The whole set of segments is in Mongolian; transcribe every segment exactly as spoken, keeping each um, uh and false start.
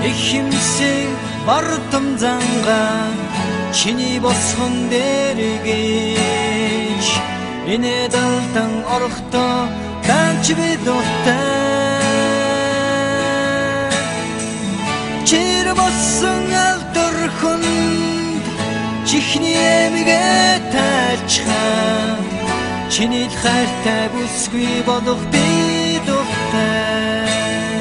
ихэмсэг бардам занга чиний босхон дэргэж энэ далдан орохдоо танч би дуртай чир боссон алдорхонд чихний эмгээ тайлчхаа чиний хайртай бүсгүй болох би дуртай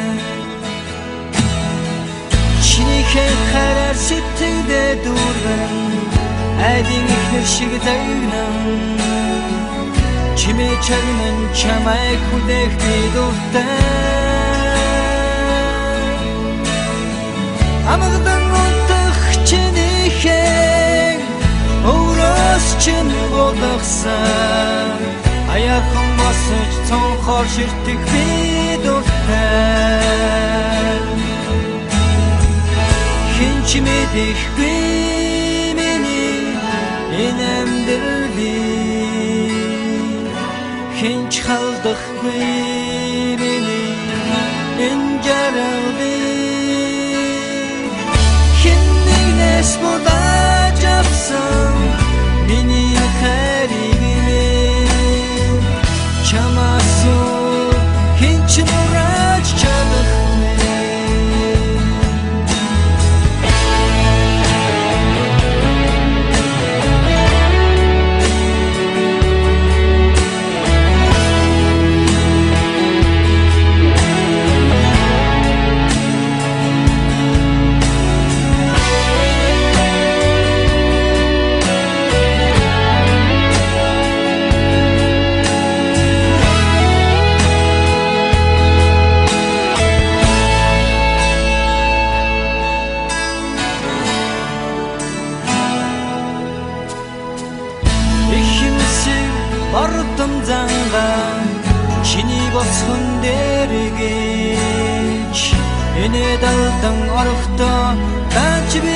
хараар сэтгэлдээ дүүргэн айдын ихнэр шиг загнан чимээ чагнан чамайг хүлээх би дуртай амгадан унтах чинийхээ өөрөөс чин болгосон аяахан босож цонхоор ширтэх би дуртай хинч мэдэхгүй миний энэ амьдралыг хинч халдахгүй миний энэ жаргалыг хиннээс бодож авсан миний хайрыг минь чамаас хинч нураж чадахгүй бардам занга чиний босхон дэргэж энэ далдан орохдоо танч би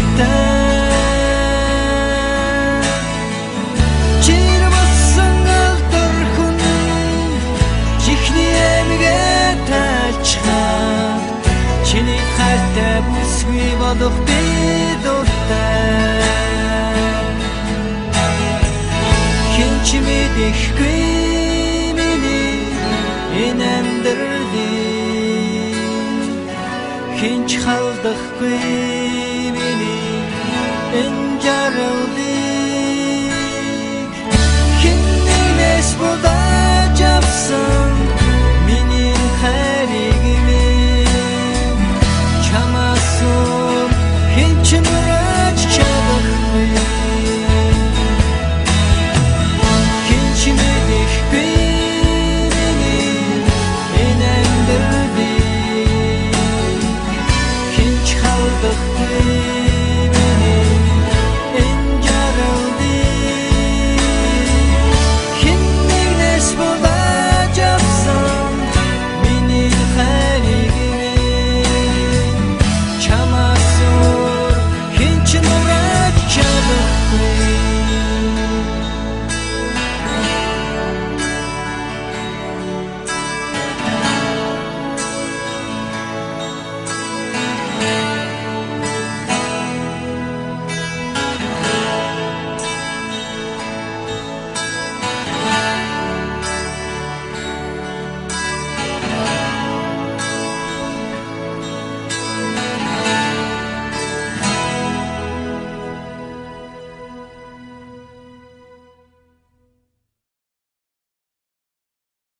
дуртай чир боссон алдорхонд чихний эмгээ тайлчхаа чиний хайртай бүсгүй болох би дуртай чимэдэхгүй миний энэ амьдралыг хинч халдахгүй миний энэ жаргалыг хиннээс бодож авсан